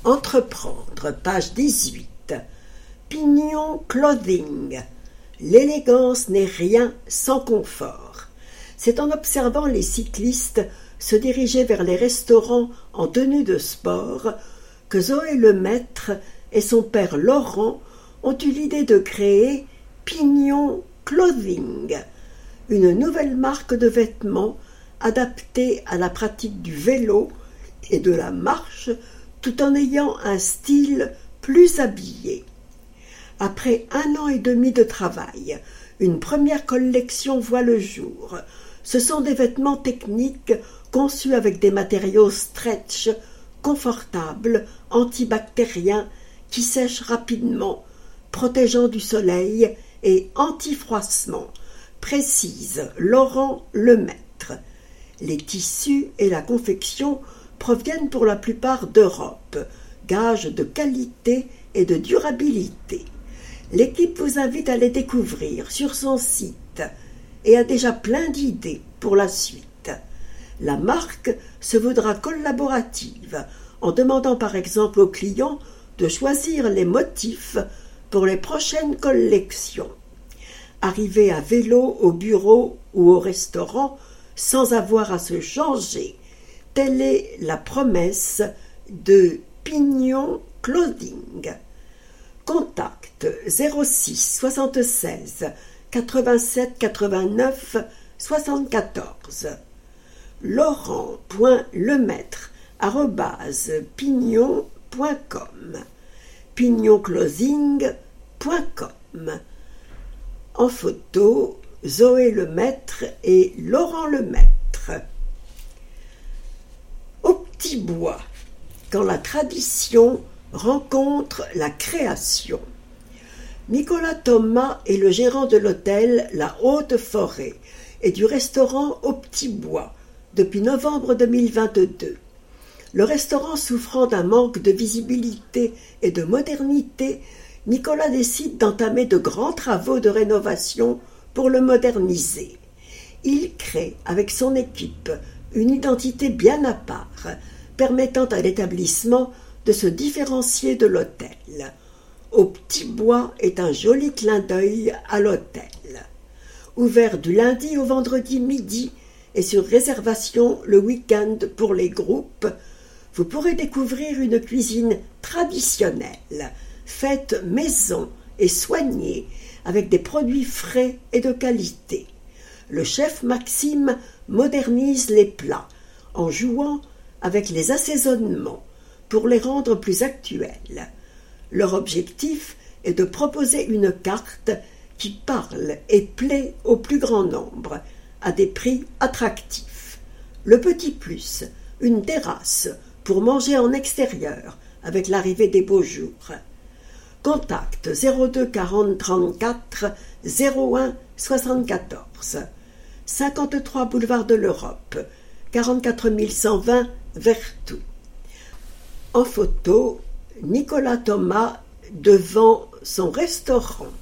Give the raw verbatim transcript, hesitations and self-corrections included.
Entreprendre, page dix-huit. Pignon Clothing. L'élégance n'est rien sans confort. C'est en observant les cyclistes se diriger vers les restaurants en tenue de sport que Zoé Lemaître et son père Laurent ont eu l'idée de créer Pignon Clothing, une nouvelle marque de vêtements adaptée à la pratique du vélo et de la marche tout en ayant un style plus habillé. Après un an et demi de travail, une première collection voit le jour. Ce sont des vêtements techniques conçus avec des matériaux stretch, confortables, antibactériens, qui sèchent rapidement, protégeant du soleil et anti-froissement, précise Laurent Lemaître. Les tissus et la confection proviennent pour la plupart d'Europe, gage de qualité et de durabilité. L'équipe vous invite à les découvrir sur son site et a déjà plein d'idées pour la suite. La marque se voudra collaborative en demandant par exemple aux clients de choisir les motifs pour les prochaines collections. Arriver à vélo au bureau ou au restaurant sans avoir à se changer, telle est la promesse de Pignon Clothing. Contact zéro six soixante-seize quatre-vingt-sept quatre-vingt-neuf soixante-quatorze. laurent.lemaître arobase pignon point com pignon clothing point com. En photo, Zoé Lemaître et Laurent Lemaître. Au petit bois, quand la tradition rencontre la création. Nicolas Thomas est le gérant de l'hôtel La Haute Forêt et du restaurant Au Petit Bois depuis novembre deux mille vingt-deux. Le restaurant souffrant d'un manque de visibilité et de modernité, Nicolas décide d'entamer de grands travaux de rénovation pour le moderniser. Il crée avec son équipe une identité bien à part, permettant à l'établissement de se différencier de l'hôtel. Au Petit Bois est un joli clin d'œil à l'hôtel. Ouvert du lundi au vendredi midi et sur réservation le week-end pour les groupes, vous pourrez découvrir une cuisine traditionnelle, faite maison et soignée, avec des produits frais et de qualité. Le chef Maxime modernise les plats en jouant avec les assaisonnements pour les rendre plus actuels. Leur objectif est de proposer une carte qui parle et plaît au plus grand nombre, à des prix attractifs. Le petit plus, une terrasse pour manger en extérieur avec l'arrivée des beaux jours. Contact zéro deux quarante trente-quatre zéro un soixante-quatorze. cinquante-trois boulevard de l'Europe, quarante-quatre mille cent vingt Vertou. En photo, Nicolas Thomas devant son restaurant.